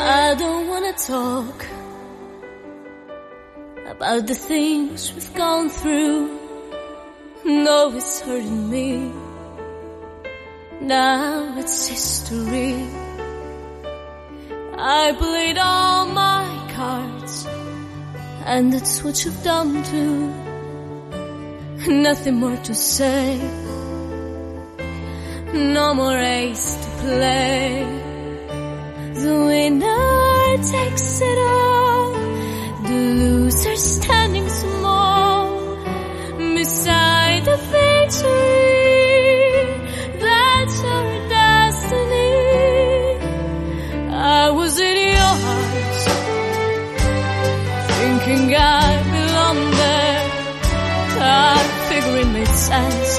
I don't wanna talk about the things we've gone through. No, it's hurting me. Now it's history. I played all my cards, and that's what you've done too. Nothing more to say. No more ace to play. The winner takes it all. The loser standing small beside the victory. That's our destiny. I was in your heart, thinking I belonged there. I figured it made sense,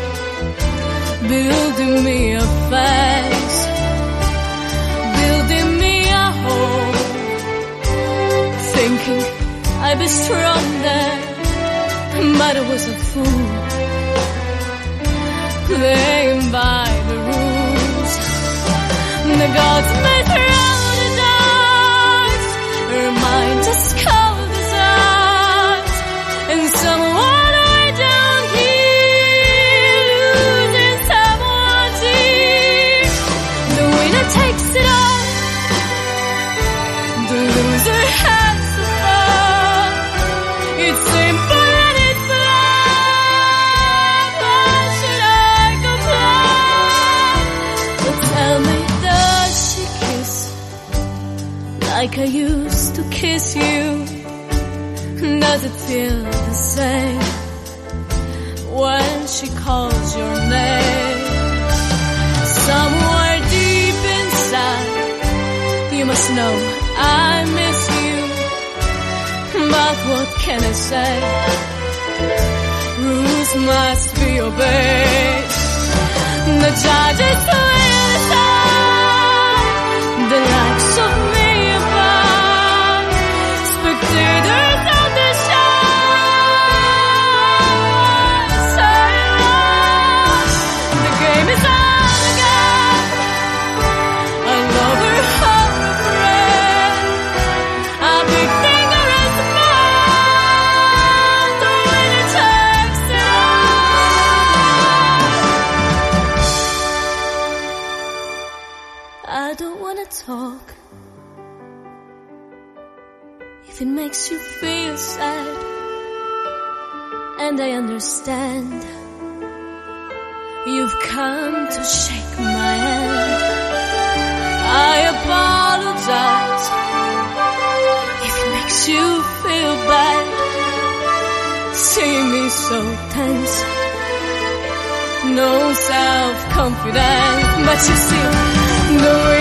building me a fence, building me a home, thinking I'd be strong there, but I was a fool, playing by the rules. The gods may throw the darts, her mind just cold as ice, and someone I don't hear, losing someone dear. The winner takes it all, the loser has to fall. It's simple and it's blunt. Why should I complain? But tell me, does she kiss like I used to kiss you? Does it feel the same when she calls your name? Somewhere deep inside, you must know I miss you. But what can I say? Rules must be obeyed. The judges will decide. The likes of me above, spectators on the shine. Say love, the game is on again. A lover or a friend, a big finger and smile. The winner takes it all. I don't wanna talk if it makes you feel sad, and I understand. You've come to shake my hand. I apologize if it makes you feel bad, seeing me so tense, no self-confidence. But you see, the way